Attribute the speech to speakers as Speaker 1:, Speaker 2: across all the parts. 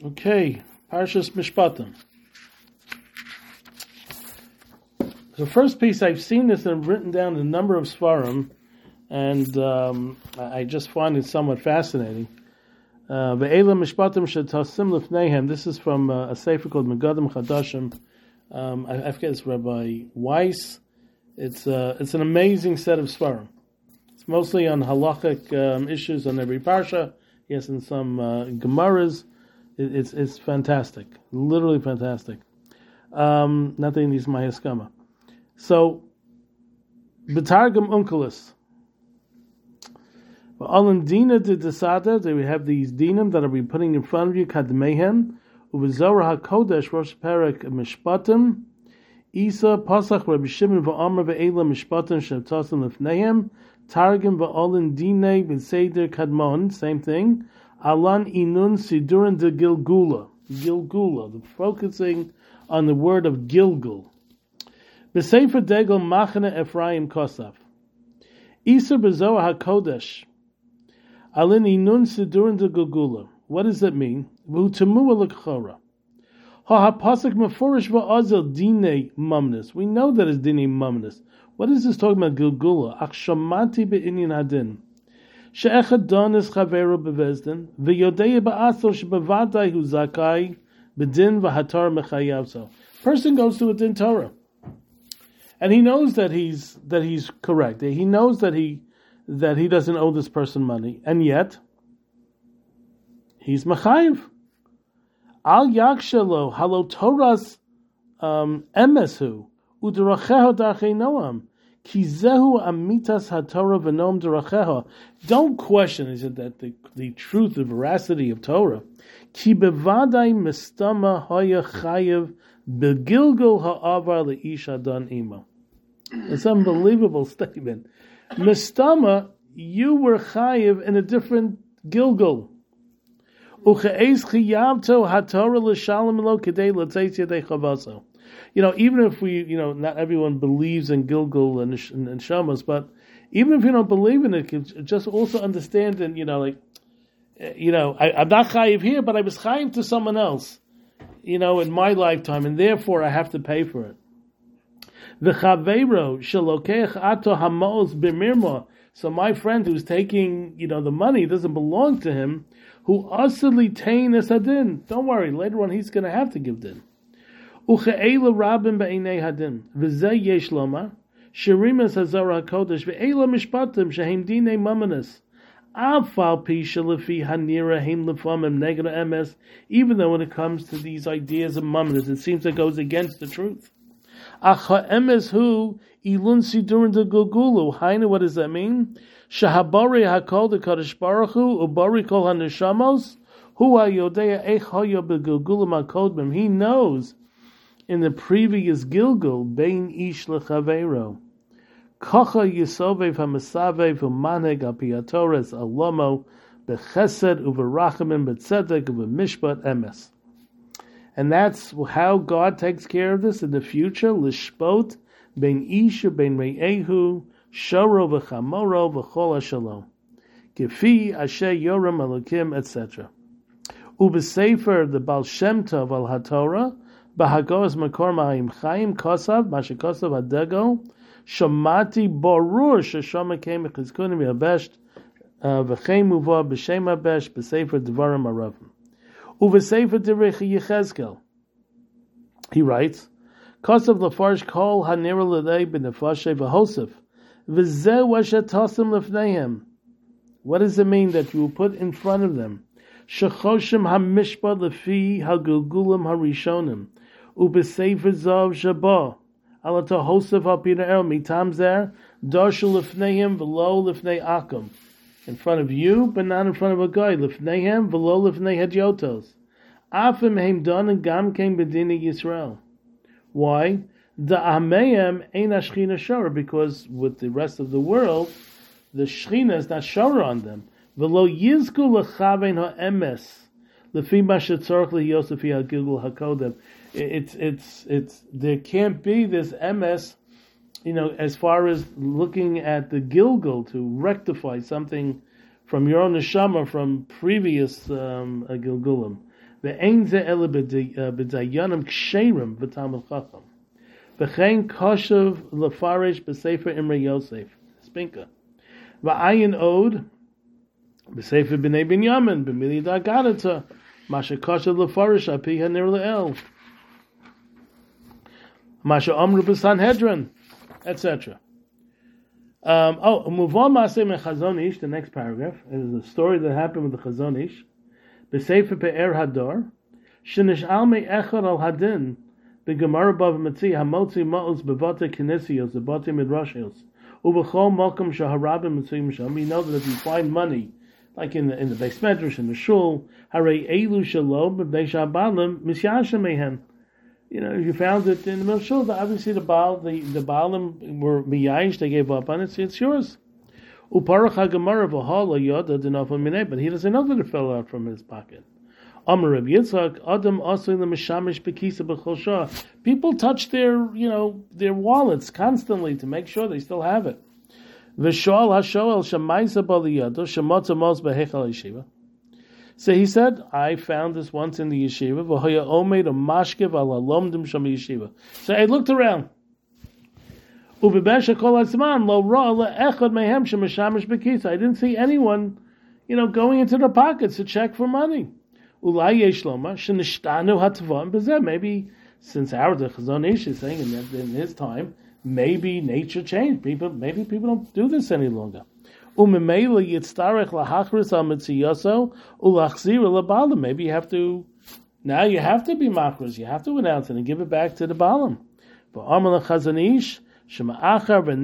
Speaker 1: Okay, Parshas Mishpatim. The first piece, I've seen this and written down a number of Svarim, and I just find it somewhat fascinating. Ve'ela Mishpatim Shetasim Lefnehem. This is from a sefer called Megadim Chadashim. I forget, it's Rabbi Weiss. It's an amazing set of Svarim. It's mostly on halachic issues on every parsha. Yes, and some Gemaras. It's fantastic, literally fantastic. Nothing needs my haskama. So, B'targum Unkelis. Alan Dina de Desada, that we have these dinim that are we putting in front of you, Kadmehem, Uvezorah HaKodesh, Rosh Perek Mishpatim, Isa, Pasach, Rabbi Shimon, Va'amr, Ve'ela, Mishpatim, Shemtasim, Lefnehem, Targum, Va'alan Dine, B'Seder Kadmon, same thing. Alan Inun Sidurin de Gilgula, the focusing on the word of Gilgul. B'Sefer Degel Machane Ephraim Kosaf. Isa B'Zohar HaKodesh. Alan Inun Sidurin de Gilgula. What does that mean? V'Utamua L'Chora. Ha-ha-pasuk Meforish Va'azel Dine Mumnus. We know that it's Dine Mumnus. What is this talking about Gilgula? Achshamati Be'inyan Hadin. She'echad donis chaveru bevezdin, v'yodei ba'asol shebevadai hu zakai, b'din v'hatar mechayavso. Person goes to a din Torah, and he knows that he's correct. He knows that he doesn't owe this person money, and yet he's mechayiv. Al yakshelo halo Torah's emesu u'deracheho darchei noam. Kizehu amitas haTorah v'nom deracheha. Don't question, is it that the truth, the veracity of Torah? Ki bevadai mistama haya chayev begilgul ha'avar le'ish adon imo. It's an unbelievable statement. Mistama, you were chayev in a different gilgul. Uche'ez chiyavto haTorah l'shalom lo kedei l'tzeitz yadei chavaso. Even if we, not everyone believes in Gilgul and Shamas, but even if you don't believe in it, just also understand and, I'm not chayiv here, but I was chayiv to someone else, in my lifetime, and therefore I have to pay for it. V'chaveiro shelokech ato hamos b'mirma. So my friend who's taking, the money doesn't belong to him, who asli tain esadin. Don't worry, later on he's going to have to give din. Uche'ela rabim ba'inei hadin. V'zeh yesh loma. Shirimas hazara HaKodesh. Ve'ela mishpatim shehem dinei mamanis. Afal pi shelefi hanira heim lefamim negra emes. Even though when it comes to these ideas of mamanis, it seems it goes against the truth. Ach ha'emes hu ilun sidurin de gulgulu. Haina, what does that mean? Shahabari hakol de Kadosh Baruch Hu ubari kol haneshamos. Hu ha'yodea eich hoyo begulgulim hakodmim. He knows in the previous Gilgul, Bein Ish Lechaveiro. Kocha Yisovev HaMesavev HuManeg Apiatores Alomo Bechesed Uverachamim Betzedek Uvemishpat Emes. And that's how God takes care of this in the future. Lishpot Bein Ish Bein Re'ehu Shoro V'Chamoro V'Chol HaShalom. Gefi Asher Yoram Elokim, etc. Ubesefer the Baal Shem Tov al HaTorah Bahagos Makor Ma'im Chaim Kosav Mashikosav Adego Shamati Borur Sheshama came Chizkunim Yabesh V'Chem Uva B'Shem Abesh B'Sefer Devarim Aravim U'V'Sefer Derechi Yechezkel. He writes, Kosav Lafarsh Kol Hanira L'Lei B'Nefashe V'Hosef V'Zeh Washatosim L'Fneihem. What does it mean that you will put in front of them? Shechoshim HaMishpat L'Fi HaGulgulim HaRishonim U'B'Sefer Zav Shabah Alata Hosef HaPina El Mitam Zer Darshul L'Fneihem V'Lo L'Fnei Akum. In front of you, but not in front of a guy. L'Fneihem V'Lo L'Fnei Hedyotos. Afim Heim Don and Gam Kein B'Dini Yisrael. Why? Da'ameim Ein HaShechina Shora, because with the rest of the world, the Shechina is not Shora on them. V'lo yizku lechavein ha'emes lefi ma shetzorach liyosef ha'gilgul hakodem. It's there can't be this emes, as far as looking at the Gilgul to rectify something from your own neshama from previous Gilgulim. Ve'ein ze ele b'dayanim ksherim v'tamil chacham. V'chein koshev lefarish b'sefer Imre Yosef. Spinka. Va'ayin od b'sefer b'nei Binyamin b'mili da'gadata. Masha koshev lefarish api hanir le'el. Masha amru b'Sanhedrin, etc. Move on. Maaseh me Chazon Ish. The next paragraph is a story that happened with the Chazon Ish. B'sefer Pe'er Hador, shenish'al me echad al hadin, b'gemara bav matzi hamotzi ma'os b'vate kinesios, b'vate midrashios, u'b'chol mokum shaharabim mitzuyim sham. We know that if you find money, like in the Beis Medrash, in the shul, harei elu shalom b'bnei shabalim misyashem mehen. You know, if you found it in the middle shul, obviously the Baalim were miyayish, they gave up on it, so it's yours. Uparach haGemara v'hala yoda denafel minei, but he doesn't know that it fell out from his pocket. Amar Reb Yitzchak, Adam asing the mishamish bekisa b'chol shah. People touch their wallets constantly to make sure they still have it. V'shoal hashoel shemaisa b'liyado shemotza mos b'hechal yeshiva. So he said, I found this once in the yeshiva. V'hoya omeid a mashkev ala lomdim sham yeshiva. So I looked around. I didn't see anyone, going into their pockets to check for money. Maybe since our Chazon Ish is saying in his time, maybe nature changed. Maybe people don't do this any longer. Maybe you have to. Now you have to be makros. You have to announce it and give it back to the Baalim. But Amar Chazon Ish. He said, no,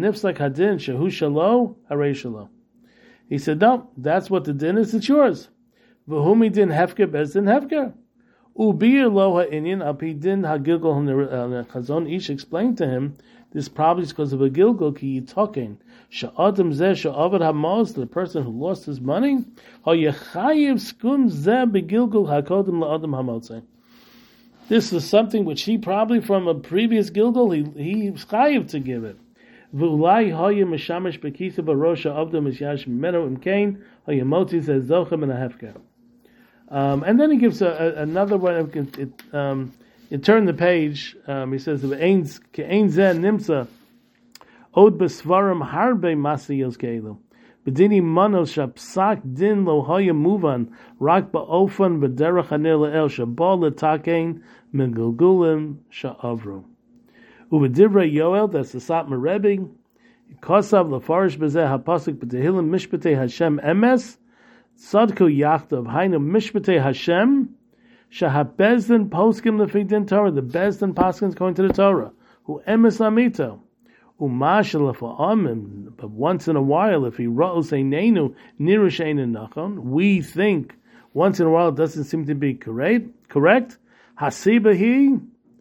Speaker 1: that's what the din is, it's yours. V'humi din hefker bezdin hefker. Ubir lo ha'inyan api din ha'gilgol. Chazon Ish explained to him, this probably is because of a gilgol ki yitoken. Sha'adam zeh sha'avad ha'maz, the person who lost his money, ha'yechayiv skun zeh begilgol ha'kodem la'adam ha'motzeh. This is something which he probably from a previous gilgul he was chayiv to give it. V'ulai hoya mishamish bekisa barosha avdom misyash mimeno imkain hoya motzi says zochem and a hefker. And then he gives another one. You turn the page. He says ke'ein zeh nimtza od besvarim harbe masiyos keilu. B'dini manos shapsak din lo hoya muvan rak ba'ofan b'derech hanir le'el shabal l'takein Megulgulim sha'avru. Uvedivrei Yoel, that's the Satmar Rebbe. Kosav lefarish bezeh hapasuk b'tehilim mishpatei Hashem emes. Tzadku yachtav hainu mishpatei Hashem. Shahabezdin poskim lefidin Torah. The Bezdin poskim is going to the Torah. Who emes amito. Umashal lefa'amim. But once in a while, if he ra'os einenu nirush einen nachon, we think once in a while it doesn't seem to be correct. Hasibahi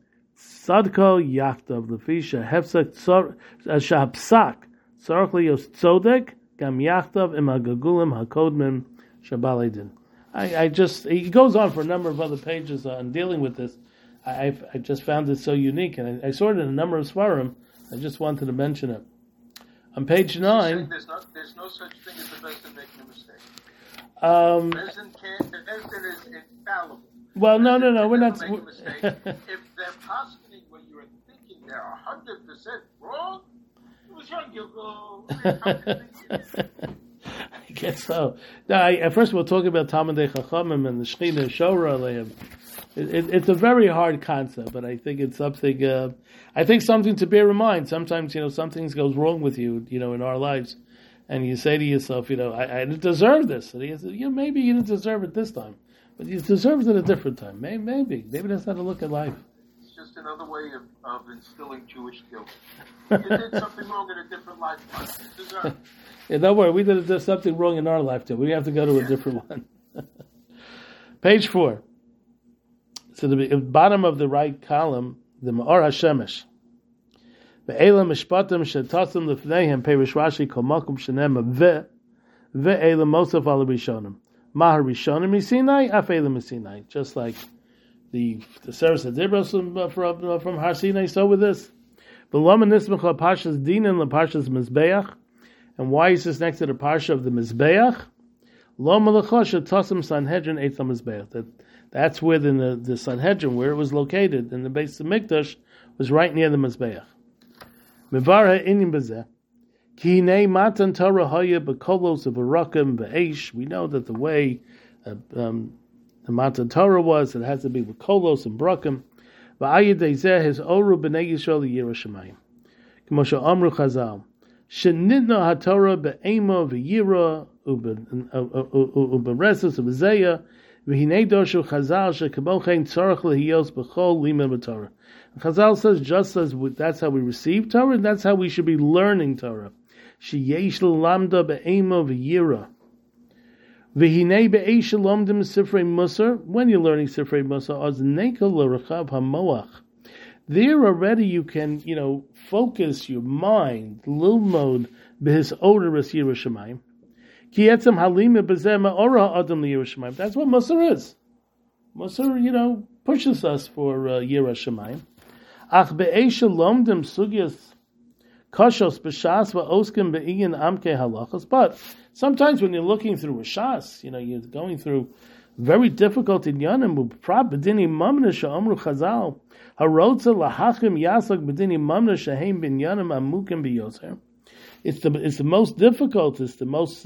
Speaker 1: Sadko Yachtav Lefisha Hefsak Shahpsak Sarkli Yos Tzodek Gam Yachtav Imagagulim Hakodmim Shabaledin. He goes on for a number of other pages on dealing with this. I just found it so unique, and I saw it in a number of Svarim. I just wanted to mention it. On page 9.
Speaker 2: There's no such thing as the best of making a mistake. Bezdin is infallible.
Speaker 1: Well, no, we're not.
Speaker 2: Make a mistake. If they're positing when you're thinking they're 100% wrong, it was your gilgul.
Speaker 1: I guess so. Now, first we'll talk about Talmidei Chachamim and the Shechina Shora Aleim. It's a very hard concept, but I think it's something. I think something to bear in mind. Sometimes some things goes wrong with you, in our lives, and you say to yourself, I didn't deserve this. And he says, maybe you didn't deserve it this time. But you deserve it at a different time. Maybe that's how to look at life.
Speaker 2: It's just another way of instilling Jewish guilt. You did something wrong in a different lifetime. You deserve it.
Speaker 1: Yeah, don't worry. We did something wrong in our lifetime. We have to go to a different one. Page 4. So the bottom of the right column, the Ma'or HaShemesh. Ve'ela mishpatim shetasim lefneihem perish Rashi kol makom shenem ve'ela mosaf al rishonim. Mahar Rishonim Sinai, Afelim Sinai. Just like the Seres Adibros from Har Sinai, so with this. V'lama nismecha Parshas Dinan LaParshas Mizbeach. And why is this next to the Parsha of the Mizbeach? Lo Malachosha Tosim Sanhedrin Eitzam Mizbeach. That's where the Sanhedrin, where it was located, in the base of Mikdash, was right near the Mizbeach. Mevara Inim Bezeh. Ki hinei matan Torah hoya bekolos v'barakim v'eish. We know that the way the matan Torah was, it has to be with kolos and brakim. V'ayidei zeh his oru b'nei Yisrael l'yira shemayim. K'mo she'amru Chazal. Shenitna haTorah be'ema v'yira u'beresus u'bezeya v'hinei dorshu Chazal she'kamo chen tzarech lehiyos b'chol limud b'Torah. Chazal says just as that's how we receive Torah, and that's how we should be learning Torah. Sheyesh l'lamda be'ema v'yira. V'hinei be'esh l'omdim sifrei musar. When you're learning sifrei musar, az nekel l'rechav hamoach. There already you can, focus your mind, lilmod b'his odorous yira shemayim. Ki etzem halima b'zeh ma'ora adam l'yira shemayim. That's what musar is. Musar, pushes us for yira shemayim. Ach be'esh l'omdim sugyas kashos b'shas va'oskim be'iyin amke halachas. But sometimes when you're looking through a shas, you're going through very difficult inyanim. U'prab b'dini mamna she'amru Chazal harotza lahachim yasak b'dini mamna she'heim b'inyanim amukim b'yoser. It's the most difficult. It's the most.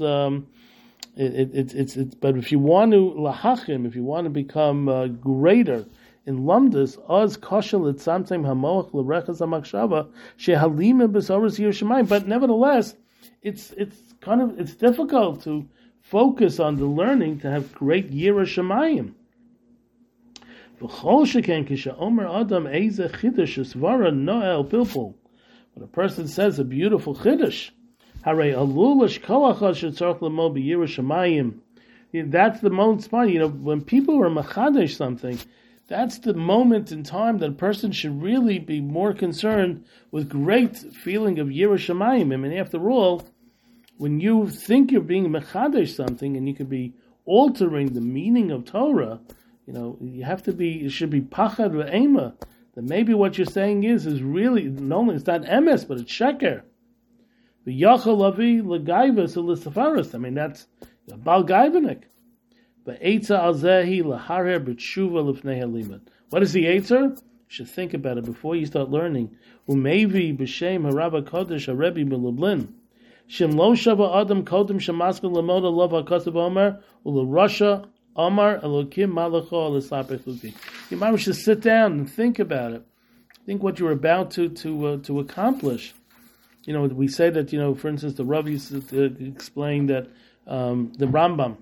Speaker 1: It's. But if you want to lahachim, if you want to become greater in lamdas, oz koshel etzamtem hamoach l'rechas hamakshava shehalima b'soros yirushamayim. But nevertheless, it's difficult to focus on the learning to have great yira shemayim. V'chol sheken kishaomer adam eize chidush svara noel pilpul. When a person says a beautiful chiddush, harei alulash kolachas shetzarch lemo b'yira shemayim. That's the most spot. When people are machadesh something, that's the moment in time that a person should really be more concerned with great feeling of yira shemayim. I mean, after all, when you think you're being mechadesh something and you could be altering the meaning of Torah, it should be pachad ve'ema. That maybe what you're saying is really, not only it's not emes, but it's sheker. V'yachal lavi l'gaivas u'l'safaris. I mean, that's bal gaivanik. V'eitza alzehi l'harer b'tshuva l'fnei halimud. What is the eitzer? You should think about it before you start learning. U'mevi b'shem harabba kodesh harebi b'lublin. Shem lo shava adam kodem shemaskal l'moda lov ha'kosav omer u'l'rasha Omar Elokim Malacho L'Sapech. You might should sit down and think about it. Think what you're about to accomplish. We say that for instance, the Rav used to explain that the Rambam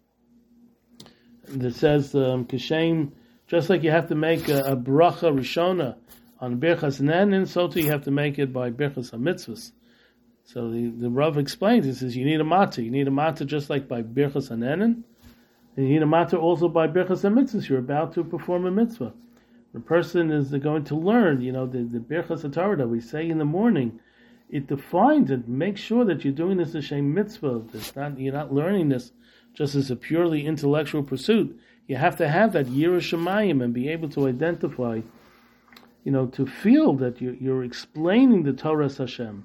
Speaker 1: that says Kishem, just like you have to make a bracha rishona on Birchas Nenin, so too you have to make it by Birchas HaMitzvahs. So the Rav explains. He says you need a matzah. You need a matzah just like by Birchas Nenin. And you need a matzah also by Birchas HaMitzvahs. You're about to perform a mitzvah. The person is going to learn, the Birchas HaTorah that we say in the morning. It defines it. Make sure that you're doing this as a mitzvah. You're not learning this just as a purely intellectual pursuit. You have to have that yira shemayim and be able to identify, to feel that you're explaining the Torah Hashem.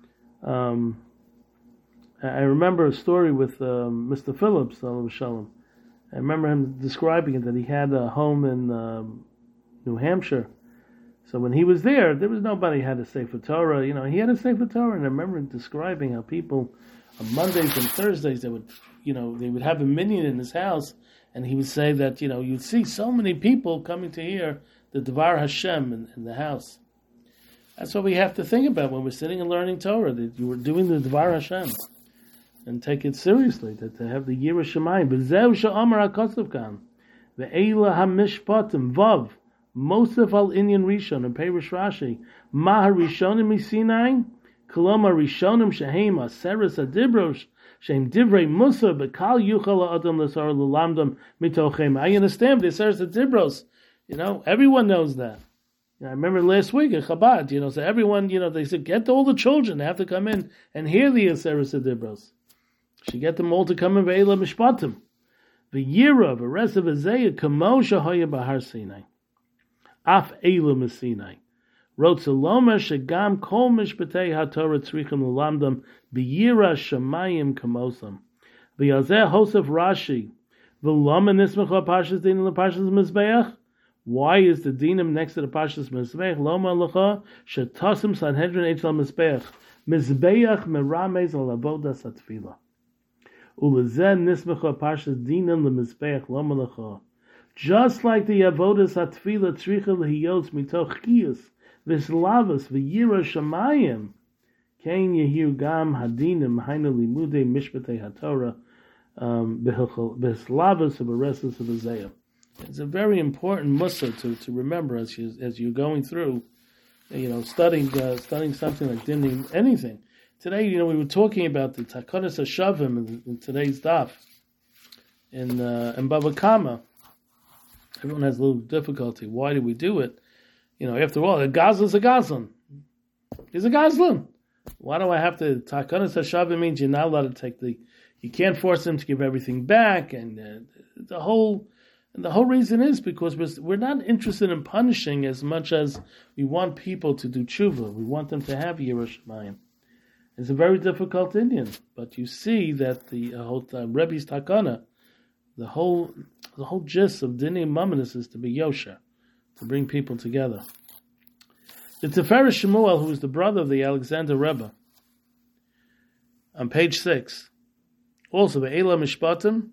Speaker 1: I remember a story with Mr. Phillips, Shalom Shalom. I remember him describing it, that he had a home in New Hampshire. So when he was there was nobody who had a Sefer Torah. He had a Sefer Torah, and I remember him describing how people on Mondays and Thursdays they would have a minyan in his house, and he would say that you'd see so many people coming to hear the Dvar Hashem in the house. That's what we have to think about when we're sitting and learning Torah, that you were doing the Dvar Hashem. And take it seriously, that to have the Yira Shemayim. B'zeu she'amar HaKosav kan. Ve'ela ha'mishpatim. Vav. Mosef al inyan rishon. And Perish Rashi. Ma ha'rishonim misinai. Kolom ha'rishonim shehem aseres ha'dibrosh. Shehem divrei musa. Bekal yuchal ha'adam l'sar l'lamdam mitochem. I understand the aseres ha'dibros. Everyone knows that. I remember last week at Chabad, so everyone, they said, get all the children. They have to come in and hear the aseres ha'dibros. She get them all to come in ve'ela mishpatim. V'yira v'resav v'zeya kamo shahaya b'har Sinai. Af eila m'Sinai. Wrote Saloma shegam kol mishpatei haTorah tzrichim l'lamdam b'yira shamayim kamosam. V'yazeh Hosef Rashi. V'lama nismecha Parshas Dinim leParshas Mizbeach. Why is the dinim next to the Parshas Mizbeach? Loma lecha shetasim Sanhedrin Eitzal Mizbeach. Mizbeach merames al avodas hatfilah. Ulezen nismecha Parshas Dinim leMizbeach loma lecha. Just like the avodas hatfilah tzricha lehiyos mitoch chiyus v'slavas v'yira shamayim. Kain yehiu gam hadinim haina limudei mishpatei haTorah b'slavas u'beresas u'b'zeyah. It's a very important mussar to remember as you're going through, studying something like dinim, anything. Today, we were talking about the Takonos HaShavim in today's daf in Bava Kama. Everyone has a little difficulty. Why do we do it? After all, a Gazlan's a Gazlan. He's a Gazlan. Why do I have to? Takonos HaShavim means you're not allowed to take you can't force him to give everything back, and the whole reason is because we're not interested in punishing as much as we want people to do tshuva. We want them to have Yiras Shamayim. It's a very difficult Indian, but you see that the whole Rebbe's Takana, the whole gist of Dinei Mamonos is to be Yosher, to bring people together. The Tiferes Shemuel, who is the brother of the Alexander Rebbe, on page 6, also the Eila Mishpatim,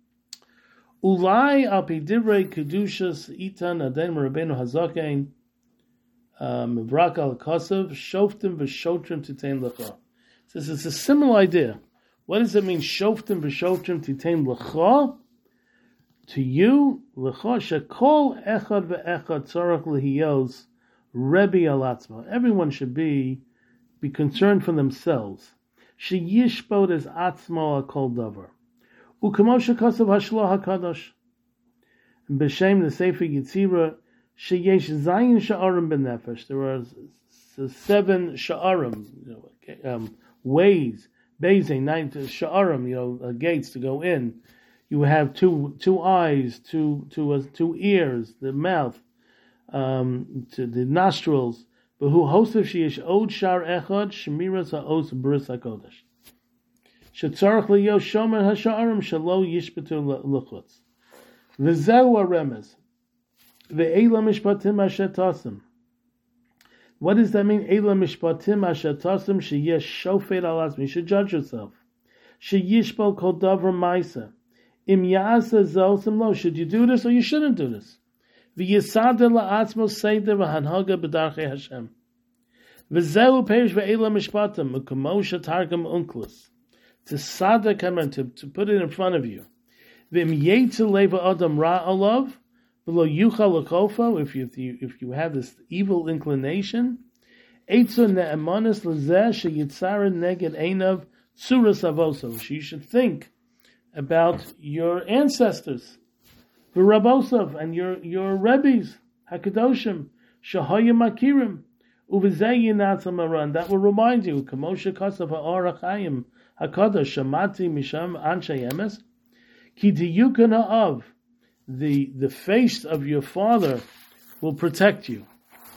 Speaker 1: Ulai al pi divrei kedushas itan aden Rabbeinu Hazaken mevrak al kosev shoftim v'shotrim titein lecha. This is a similar idea. What does it mean? Shoftim v'shotrim titein lecha. To you, lecha shekol echad ve'echad tzarach lehiyos rebi al atzma. Everyone should be concerned for themselves. Sheyishbod es atzmo al kol davar. Ukamosha Kosav Hashlah HaKadosh B'Shem the Sefer Yitzira Sheyesh Zayin Sha'arim B'Nefesh. There are 7 Sha'arim, ways, Bezei, 9 Sha'arim, gates to go in. You have two eyes, two ears, the mouth, to the nostrils. B'Hu Hosef Sheyesh Od Shar Echad Shemiras HaOs B'Ris HaKodesh. Shetzarach liyo shomer hasha'arim shelo yishbetu luchutz. V'zeu aremes. Ve'ela mishpatim asher tasim. What does that mean? Ela mishpatim asher tasim sheyesh shofet al atzmi. You should judge yourself. Sheyishbal kol davar ma'isa. Im ya'asa zosim lo. Should you do this or you shouldn't do this? V'yisadeh la'atzmo seder v'hanhaga b'darchei Hashem. V'zeu perish ve'ela mishpatim. U'kamo shetargam unklis. To sada kamen, to put it in front of you. V'im yetzel leva adam ra olav, v'lo yuchal l'kofa, if you have this evil inclination, etzu ne'emanis l'zeh sheyitzaren neged einav tzuras avosav. You should think about your ancestors, v'rabosav, and your rebbes, hakadoshim, shahayim akirim, uv'zeh yinatzal maran. That will remind you, kamosha kosav ha'or ha'chayim, HaKadosh Shamati Misham Anshay Emes Ki Diyukana of the face of your father will protect you.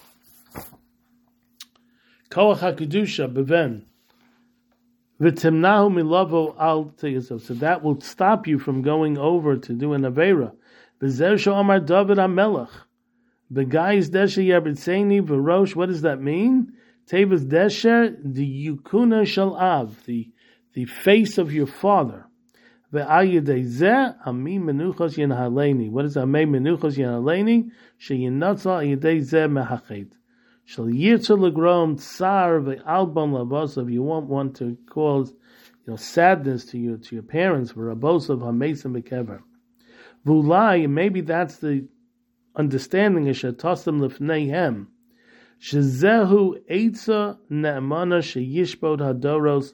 Speaker 1: Koach HaKedusha Beven V'timnahu Milavo Al Teyasov. So that will stop you from going over to do an Aveira. V'zer Shomar David HaMelech Begais Desher Yerbitzeini V'rosh. What does that mean? Tevas Desher Diyukuna Shal Av. The face of your father. What is Amei menuchos yenhaleni? Sheyinatzal ayidei zeh mehachet. Shal yirtzu legrom tsar ve'albon lavosav. You won't want to cause sadness to your parents. V'rabosav hamesim bekever. V'ulai, maybe that's the understanding. Shetosim lefneihem. Shezehu eitza ne'emana sheyishbod hadoros.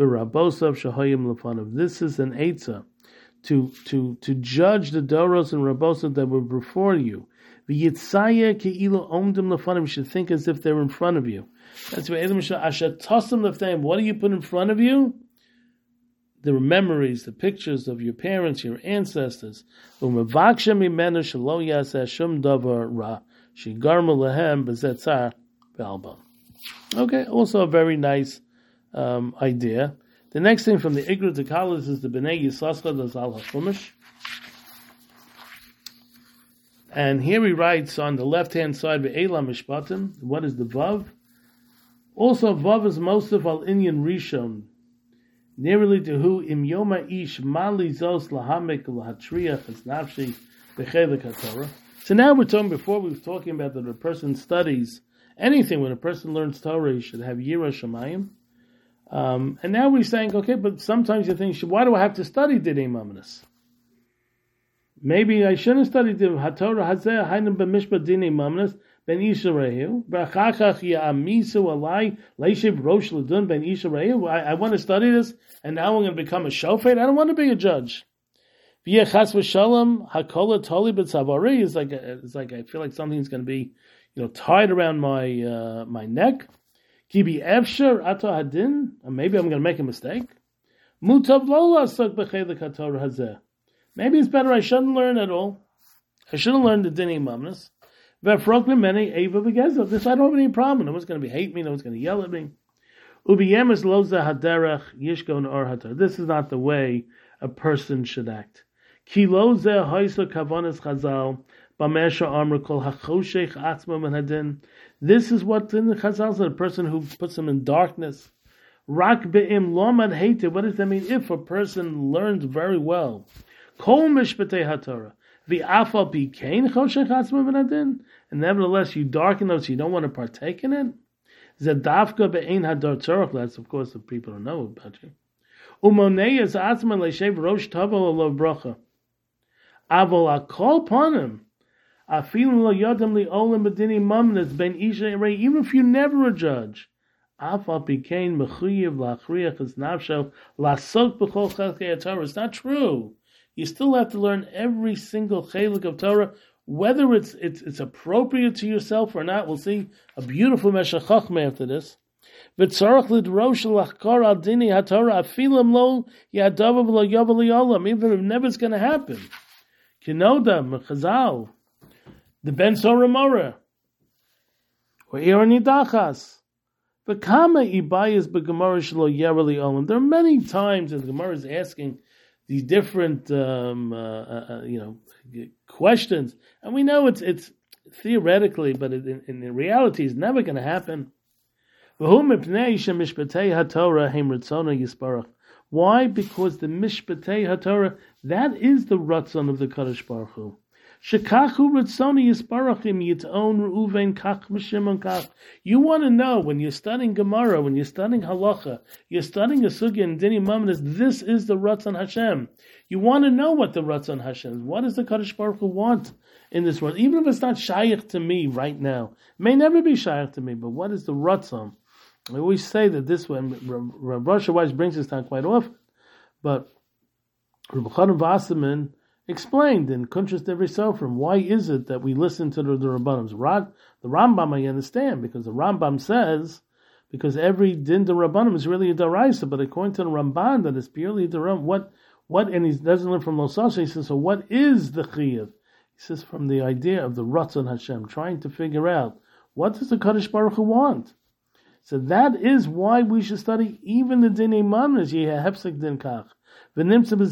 Speaker 1: This is an eitzah to judge the doros and rabosav that were before you. You should think as if they're in front of you. That's why what do you put in front of you? The memories, the pictures of your parents, your ancestors. Okay, also a very nice idea. The next thing from the Igra to Kalas is the Bnei Yissaschar, the Zal HaChumash. And here he writes on the left-hand side, Ve'ela Mishpatim, what is the Vav? Also, Vav is Mosef al Inyan Rishon. Nearly to who im Yoma Ish Mali Zos Lahamek Lahatriach as Nafshi Bechelik HaTorah. So now before we were talking about that a person studies anything, when a person learns Torah, he should have Yira Shamayim. And now we're saying, okay, but sometimes you think, why do I have to study Dinei Mamnas? Maybe I shouldn't study the HaTorah Hazeh Hainam B'Mishpat Dinei Mamnas Ben Yisrael. B'achachach Ya'amisu Alai Leishiv Rosh Ladun Ben Yisrael. I want to study this, and now I'm going to become a shofet. I don't want to be a judge. V'yechas v'shalom hakola toli b'tzavari is like I feel like something's going to be, tied around my my neck. Kibi efsher ato hadin. Maybe I'm going to make a mistake. Mutav lo lasok b'chelik haTorah hazeh. Maybe it's better I shouldn't learn at all. I shouldn't learn the Dinei Mamnas. V'afrok b'meni eva v'gezel. This I don't have any problem. No one's going to hate me. No one's going to yell at me. Ubiyemes lo zeh haderech yishkon or haTorah. This is not the way a person should act. Ki lo zeh ha'isa kavanas chazal b'mesha amr kol hachoshech atzma min hadin. This is what in the Chazal said, a person who puts him in darkness. Rak be'im lomad hate. What does that mean? If a person learns very well, kol mishpatei haTorah, v'afal b'kein choshech atzma min hadin, and nevertheless you darken those, you don't want to partake in it. Zedavka be'ein hadar tzorach. That's of course the people who know about you. Umoneyas atzma leishev rosh tavo olav bracha. Avol akol panim. Even if you're never a judge, it's not true. You still have to learn every single chelik of Torah, whether it's appropriate to yourself or not. We'll see a beautiful Meshech Chochmah after this. Even if never it's going to happen. Kinoda mechazal. The Ben Sora Mora, or Irani Dachas. But Kama Ibayas Begemara Shlo Yerali Olam. There are many times that the Gemara is asking these different, questions, and we know it's theoretically, but in reality, it's never going to happen. Why? Because the Mishpatei HaTorah, that is the Ratzon of the Kadosh Baruch Hu. Shekachu Ratzoni Yisparachim Yitzon Reuven Kach Mishimon Kach. You want to know when you're studying Gemara, when you're studying Halacha, you're studying a Sugya and Dinei Mamnas, this is the Ratzon Hashem. You want to know what the Ratzon Hashem is. What does the Kadosh Baruch Hu want in this world? Even if it's not Shaykh to me right now, it may never be Shaykh to me, but what is the Ratzon? I always say that this way, Rav Rasha Weiss brings this down quite often, but Rabbi Chanan Wasserman explained in Kuntres Divrei Sofrim, why is it that we listen to the Rabbanim's the Rambam I understand, because the Rambam says, because every din de Rabbanim is really a daraisa, but according to the Ramban, that is purely the Ram. What, and he doesn't learn from Losasha, he says, so what is the Chiyuv? He says, from the idea of the Ratzon Hashem, trying to figure out, what does the Kadosh Baruch Hu want? So that is why we should study even the Dinei Mamnas, Yehefsek Din Kach. I mean, can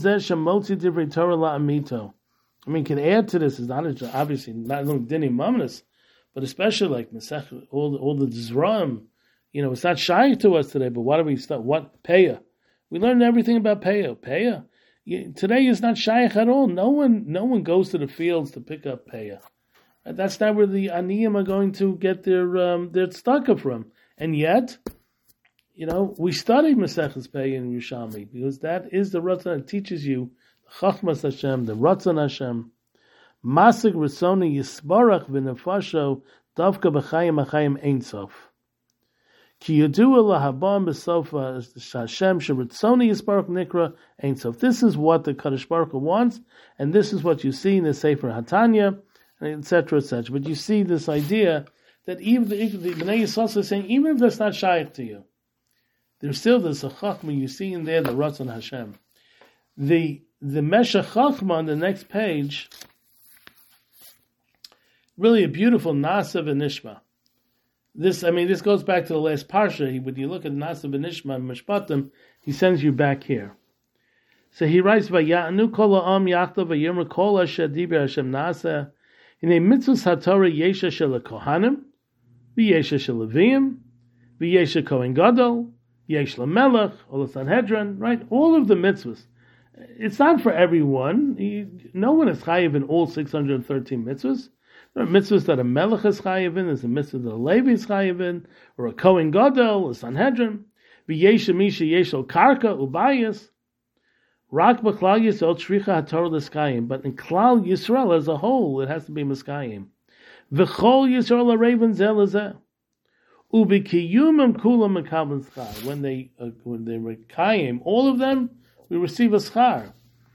Speaker 1: add to this, is not obviously not only Dinei Mamnas, but especially like Masech, all the Zram. It's not shy to us today, but what do we start? What? Peah. We learned everything about Peah. Peah. Today is not shaykh at all. No one goes to the fields to pick up Peah. That's not where the Aniyim are going to get their tzedakah from. And yet, we study Maseches Peah in Yerushalmi because that is the Ratzon that teaches you the Chachmas Hashem, the Ratzon Hashem. Masik Ratzoni Yisbarach v'nefasho davka b'chayim achayim ein sof. Ki yadua lahabam b'sofa Hashem sheratzoni Yisbarach nikra ein sof. This is what the Kadosh Baruch Hu wants, and this is what you see in the Sefer Hatanya, etc., etc. But you see this idea that even the Bnei Yisrael is saying, even if that's not shaykh to you, there's a chachma you see in there, the Ratzon Hashem. The Meshech Chachma on the next page, really a beautiful Nasav and Nishma. this goes back to the last parsha. When you look at Nasa v'nishma and Mishpatim, he sends you back here. So he writes, "Vayanu kol ha'am yachtav v'yirma kol asher diber Hashem nasa in a mitzvus haTorah yesha shel kohanim v'yesha shel levim v'yesha kohen gadol yesh lamelech or the Sanhedrin." Right, all of the mitzvahs. It's not for everyone. No one is chayiv in all 613 mitzvahs. There are mitzvahs that a melech is chayiv in. There's a mitzvah that a Levi is chayiv in, or a Kohen Gadol, a Sanhedrin. V'yesha misha yeshel karka ubayis. Rak b'klal Yisrael tzricha haTorah l'skayim. But in Klal Yisrael as a whole, it has to be miskayim. V'chol Yisrael areven zel lezeh. Ubikiyumim kulam mekabel schar. When they rekayim, all of them, we receive a schar.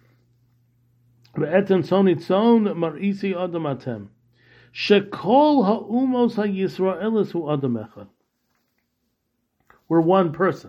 Speaker 1: Ve'etem tzonitzon marisi adam atem. Shekol ha'umos ha'yisraelis hu adam echad. We're one person.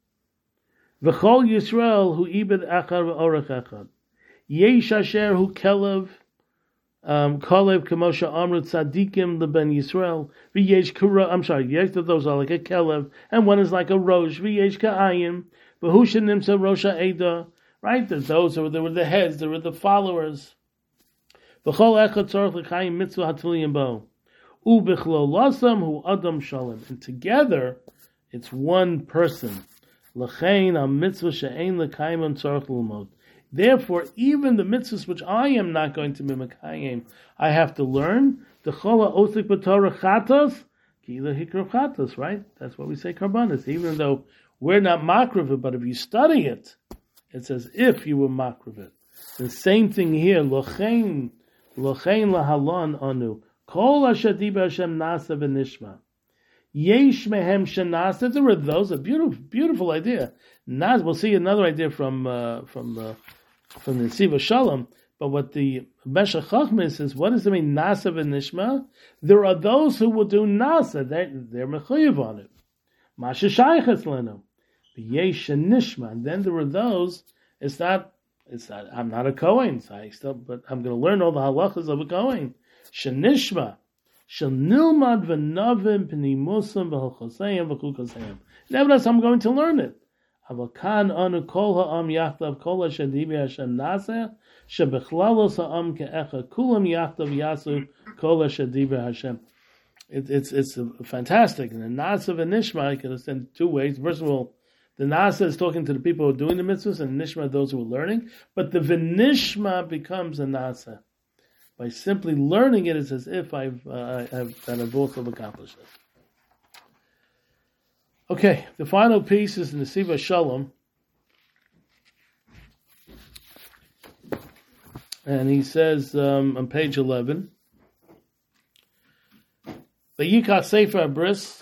Speaker 1: V'chol Yisrael hu ibed echad v'orech echad. Yesh asher hu kelev kolev k'moshe amru tzadikim leben Yisrael. V'yesh kura, yesh that those are like a kelev, and one is like a rosh. V'yesh ka'ayim. V'hushin nimsa rosha eda. Right? There's those who were the heads, there were the followers. V'chol echad tzorach l'chayim mitzvah hatuliyim bo. U'bichlol lasam hu adam shalom. And together, it's one person. L'chein a mitzvah she'ein l'kayim tzorach l'lmod. Therefore, even the mitzvahs which I am not going to be mekayim, I have to learn. The chola osik b'torah chatos, ki lehikra chatos. Right? That's what we say karbanis. Even though we're not makriv, but if you study it, it's as if you were makriv. The same thing here. L'chein lahalon anu. Kol asher diber Hashem nasa v'nishma. Yesh mehem shenasa. There were those. A beautiful idea. We'll see another idea from the Siva Shalom. But what the Meshech Chachma says, what does it mean, nasa v'nishma? There are those who will do nasa. They're mechuyev on it. Masha shayches lenu. Yesh nishma. And then there were those. It's not. I'm not a Kohen, but I'm going to learn all the halachas of a Kohen. Shenishma. Shenilmad v'navim p'nimusam v'halchosayim v'chukosayim. Nevertheless, I'm going to learn it. Avakan anu kol ha'am yachtav kol asher diber Hashem naseh shebechlalos ha'am ke'echa kulam yachtav yasu kol asher diber Hashem. It's fantastic. And the nasa v'nishma, you can understand two ways. First of all, the nasa is talking to the people who are doing the mitzvahs, and nishma those who are learning. But the v'nishma becomes a nasa. By simply learning it, it's as if I've also accomplished it. Okay, the final piece is in the Siva Shalom. And he says on page 11, Vayikach Sefer Abris,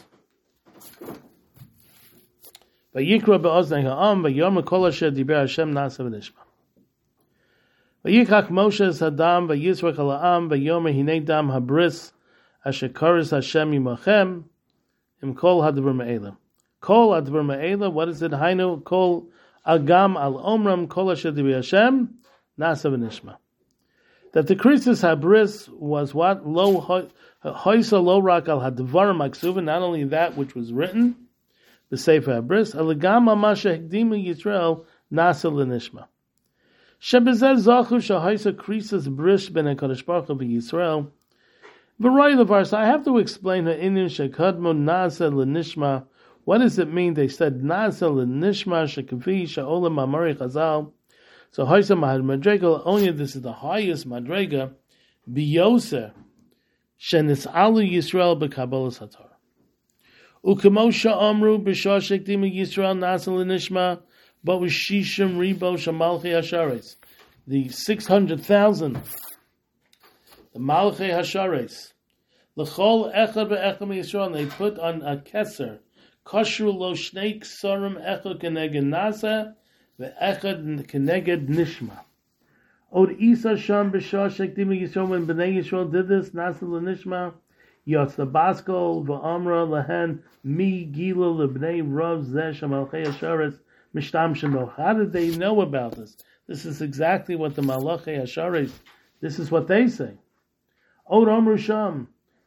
Speaker 1: Vayikra be'oznei ha'am, Vayom kol asher diber Hashem nasa v'nishma. Vayikach Moshe Sadam, Vayisrach al ha'am, Vayom hinei dam habris, asher koris Hashem yimachem, im kol hadvar me'elam. Kol hadvar me'elam, what is it? Hainu kol agam al omram, kol asher diber Hashem nasa v'nishma. That the Krisis habris was what? Hoisa lo rak al hadvarim aksuva, not only that which was written, the Sefer Habris, aligam amasha hekdimu Yisrael nasa l'nishma. Shebezeh zachu shahoisa Krisis bris ben HaKadosh Baruch Hu v'Yisrael. V'roi levar, so I have to explain the inyan shekadmo nasa l'nishma. What does it mean? They said nasa l'nishma shekavi sha'olam amari chazal. So hoisa mahad madrega, only this is the highest madrega, biyoser, shenis'alu Yisrael b'kabolas haTorah. Ukemosha amru b'shashek dima Yisrael nasa l'nishma, but with shishim ribo shamalchei hashares, the 600,000, the malchei hashares, l'chol echad ve'echad Yisrael, they put on a keser, kashru lo shnei ksarim echad keneged nasa, ve'echad keneged nishma. Od isa sham b'shashek dima Yisrael, when Bnei Yisrael did this, nasa l'nishma, Yotz the Baskol v'amra lehen mi gila lebnei rav zeh shamalchei hashares mishtam shemo. How did they know about this? This is exactly what the malachei hashares. This is what they say. Od amru sham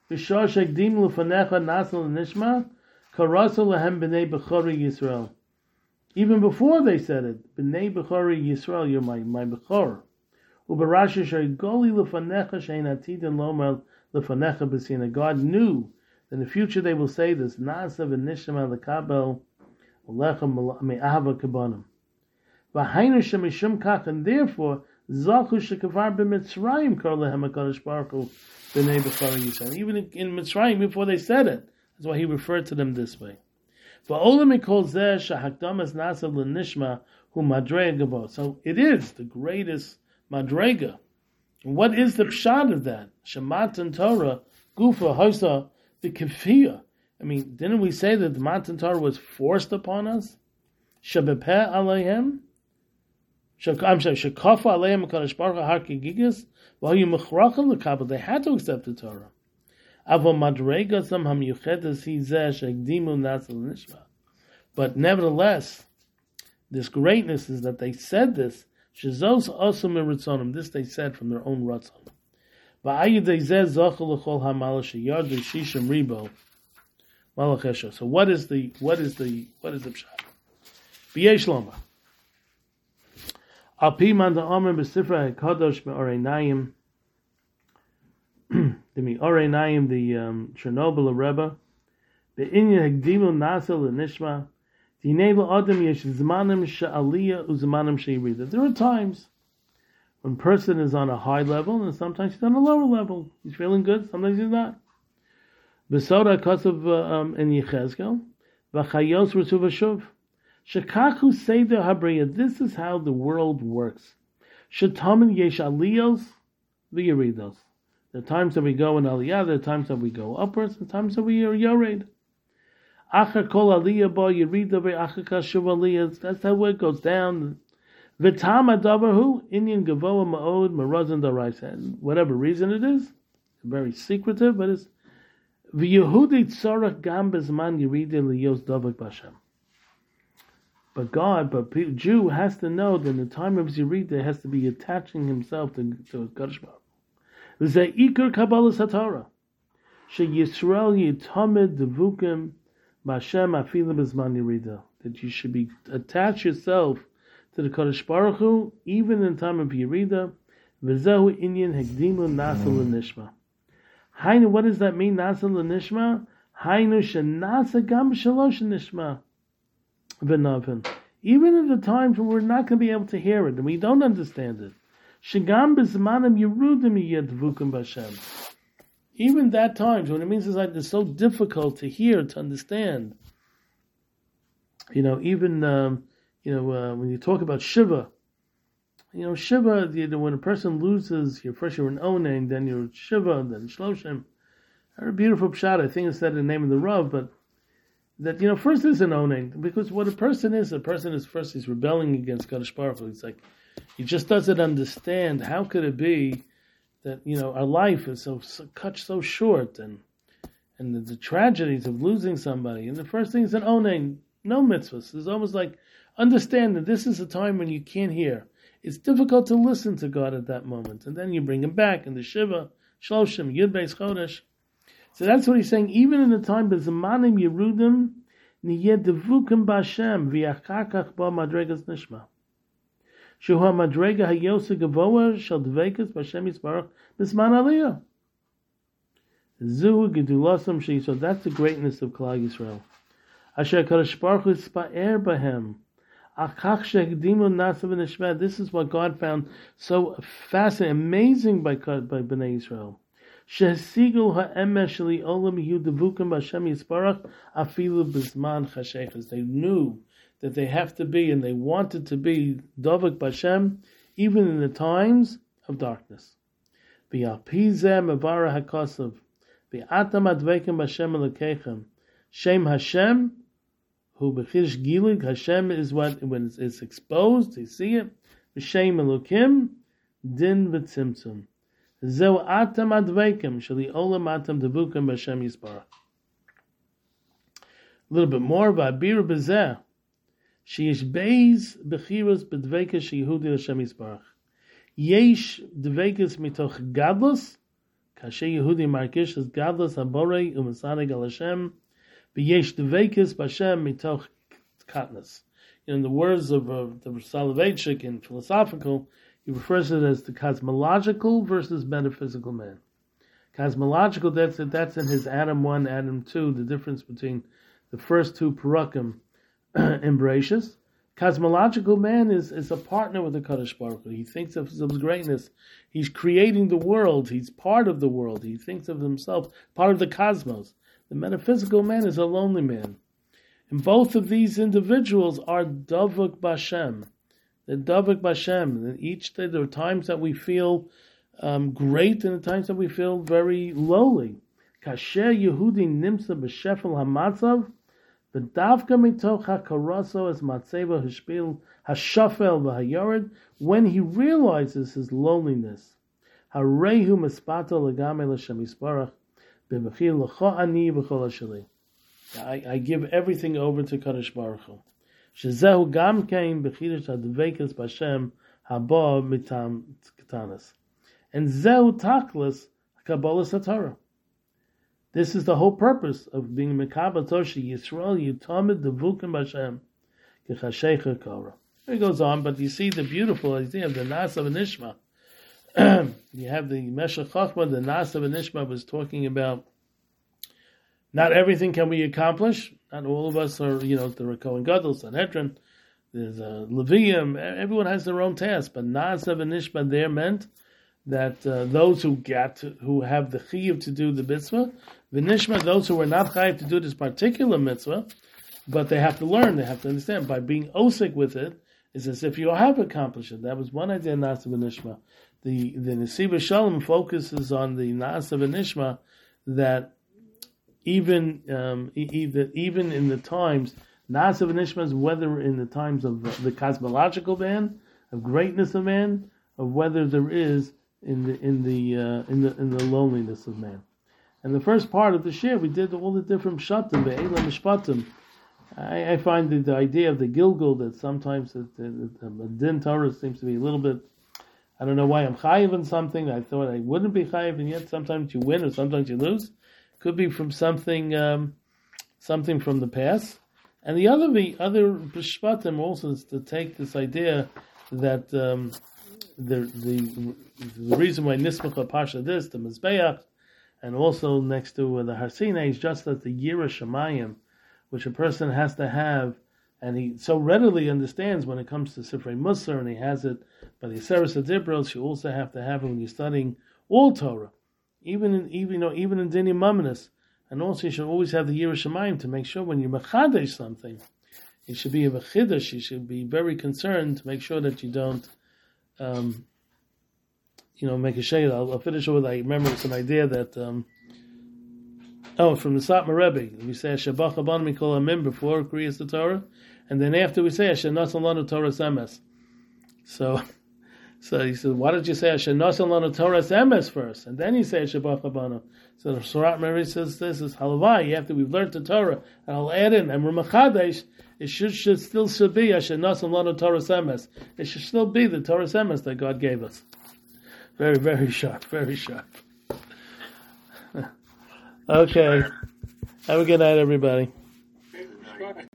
Speaker 1: B'shor shekdim lufanecha nasal nishma, karasa lahem b'nei b'chori Yisrael. Even before they said it, b'nei b'chori Yisrael, you're my b'chor. U'barashi shegoli lufanecha shein atidin lomar lufanecha b'sina. God knew that in the future they will say this, nasa v'nishma l'kabel u'lechem me'ahava kabonim. V'hainu shemishum kach, and therefore, zachu shekavar b'mitzrayim kar lehem HaKadosh Baruch Hu b'nei b'chori Yisrael. Even in Mitzrayim, before they said it, that's why he referred to them this way. So it is the greatest madrega. What is the pshat of that? Matan Torah, gufa, hosa, the kefiyah. I mean, didn't we say that the Matan Torah was forced upon us? Shabepeh aleihem? I'm sorry, shekafa aleihem HaKadosh Baruch Hu har kigigas? V'hayu mechrachim l'kabel. They had to accept the Torah. But nevertheless, this greatness is that they said this. This they said from their own ratzon. So what is the pshat? B'yesh loma. Al pi man da'omer b'sifra hakadosh me'oreinayim. The Me'oreinayim, the Chernobyl Rebbe, the Inyan Hagdimu Nasel Nishma, the Neva Adam Yesh Zmanim Sha'aliyah Uzmanim She'irida. There are times when a person is on a high level and sometimes he's on a lower level. He's feeling good, sometimes he's not. Besoda Kosav in Yechezkel, V'chayos Resuv Hashuv. Shekachu Seder Habriya. This is how the world works. Shetamin Yesh Aliyos V'yiridos. There are times that we go in Aliyah, there are times that we go upwards, and times that we are Yored. Achar kol Aliyah bo Yerida ve'achar kashuv Aliyah. That's how it goes down. V'tam adavahu inyan gavoa ma'od marazan daraisa. And whatever reason it is, very secretive, but it's v'yehudi tzorach gam bezman Yerida liyos davak b'Hashem. But Jew has to know that in the time of Yerida, has to be attaching himself to Kadosh Baruch. Ikar Kabbalah Satorah. She Yisrael Yitamed Devukim B'Hashem Afilim B'Zman Yerida. That you should be attach yourself to the Kadosh Baruch Hu even in time of Yerida. V'zehu Inyan Hegdimu Nasal L'Nishma. Hainu, what does that mean? Nasal L'Nishma. Hainu Shenasa Gam Shalosh Nishma. V'Navin. Even in the times when we're not going to be able to hear it and we don't understand it. Shigam b'zmanim yerudim yedvukim b'Hashem. Even that times when it means it's so difficult to hear, to understand. Even when you talk about Shiva, Shiva, when a person loses, first you're an Onen, then you're Shiva, then Shloshim. A beautiful pshat, I think it's said in the name of the Rav, but that, first is an Onen, because what a person is first, he's rebelling against Kadosh Baruch Hu. It's like, he just doesn't understand how could it be that our life is so cut so short, and the tragedies of losing somebody. And the first thing is an onein, no mitzvahs. It's almost like understand that this is a time when you can't hear. It's difficult to listen to God at that moment, and then you bring him back in the Shiva, Shloshim, Yud Beis Chodesh. So that's what he's saying. Even in the time b'zmanim yerudim niyeh devukim b'Hashem v'yachakach ba madregas nishma. Shuha madrega hayosa gavoa shel dveikus b'Hashem Yisbarach b'zman aliyah. Zuhu gedulasam sheisod. That's the greatness of Klal Yisrael. Asher Kadosh Baruch Hu spa'er b'hem. Achach shehekdimu nasa v'nishma. This is what God found so fascinating, amazing by Bnei Yisrael. Shehesigul ha'emes sheli olam yu devukim b'Hashem Yisbarach afilu b'zman chashechas. They knew that they have to be, and they wanted to be, Dovak B'Hashem, even in the times of darkness. V'yalpizeh mevara ha'kosav, v'atam adveikim B'Hashem elokechem. Shem Hashem, who b'chish gilig, Hashem is what, when it's exposed, they see it. V'shem elokim, din v'tzimtzum. Zeu atam adveikim, shali olam atam devukim B'Hashem Yisbarach. A little bit more, v'abir b'zeh, Sheish beis bechiros bedvekas sheyehudi l'Hashem Yisbarach. Yesh dvekas mitoch gadlus Kasher Yehudi markish as gadlus haborei u'masanig al Hashem v'yesh devekis b'Hashem mitoch katnas. In the words of the Soloveitchik in philosophical, he refers to it as the cosmological versus metaphysical man. Cosmological, that's in his Adam 1, Adam 2, the difference between the first two Purakim in Bereshis. Cosmological man is a partner with the Kadosh Baruch Hu. He thinks of his greatness. He's creating the world. He's part of the world. He thinks of himself, part of the cosmos. The metaphysical man is a lonely man. And both of these individuals are Davuk B'Hashem. They're Davuk B'Hashem. And each day there are times that we feel great and the times that we feel very lowly. Kasher Yehudi Nimsa B'Shefel HaMatzav V'davka mitoch hakaroso es matzeva hashpil hashafel v'hayored. When he realizes his loneliness, harehu mispato legame l'shem yisparach b'mechil l'cho ani v'chol hashali. I give everything over to Kadosh Baruch Hu. Shezehu gam kein b'chidush hadvekas b'Hashem haba mitam ketanas. And zehu taklis kabbalas haTorah. This is the whole purpose of being Mekabel Toshi Yisrael Yutamid Devukim B'Hashem Kechashecha Kora. Here he goes on, but you see the beautiful idea of the Nasa v'Nishma. You have the Meshech Chochmah, the Nasa v'Nishma was talking about not everything can we accomplish. Not all of us are, the Kohen Gadol, Sanhedrin, there's Levium, everyone has their own task, but Nasa v'Nishma there meant that those who have the chiyuv to do the mitzvah, v'nishma, those who are not chayiv to do this particular mitzvah, but they have to learn, they have to understand. By being osik with it, it's as if you have accomplished it. That was one idea in Nasa v'nishma. The Nesiv Shalom focuses on the Nasa v'nishma that even in the times, Nasa v'nishma is whether in the times of the cosmological man, of greatness of man, of whether there is in the loneliness of man. And the first part of the share, we did all the different pshatim, the Eila Mishpatim. I find the idea of the Gilgul that sometimes the Din Torah seems to be a little bit, I don't know why I'm chayiv in something. I thought I wouldn't be chayiv, and yet sometimes you win or sometimes you lose. Could be from something from the past. And the other Mishpatim also is to take this idea that the reason why Nismach Pasha this, the Mizbeach, and also next to the Har Sinai is just that the Yira Shemayim, which a person has to have, and he so readily understands when it comes to Sifrei Musar, and he has it by the Aseres HaDibros, you also have to have it when you're studying all Torah, even in Dinim Mamanis, and also you should always have the Yira Shemayim to make sure when you Mechadesh something, it should be a Chiddush, you should be very concerned to make sure that you don't make a shade. I'll finish with, I remember it's an idea that, from the Satmar Rebbe, we say, Shabbat Chaban Mikol Amim before Kriyas the Torah, and then after we say, Asher Nasan Lanu Torah Emes. So he said, why don't you say Asher Nasan Lanu Torah Emes first, and then you say Shabbat Chaban? So the Surat Mary says this is Halavai, after we've learned the Torah, and I'll add in, and we're Machadesh, it should still be Asher Nasan Lanu Torah Emes. It should still be the Torah Emes that God gave us. Very, very sharp, very sharp. Okay. Have a good night, everybody.